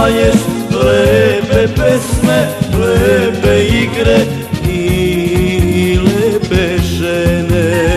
daješ lepe pesme, lepe igre i lepe žene.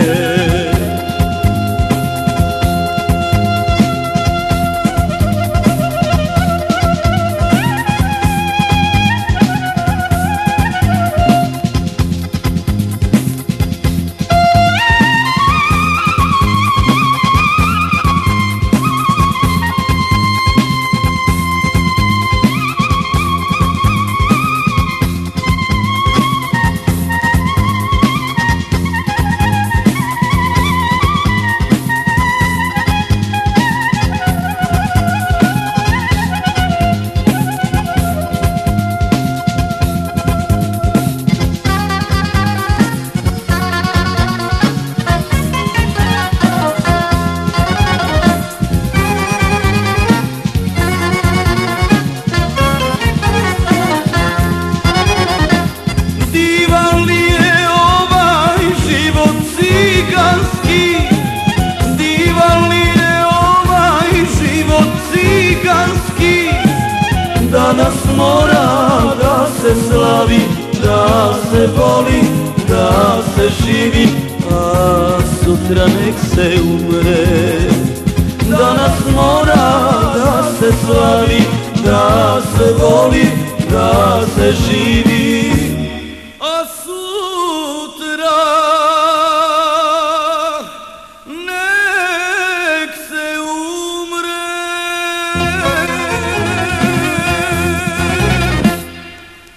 Danas mora da se slavi, da se voli, da se živi, a sutra nek se umre. Danas mora da se slavi, da se voli, da se živi,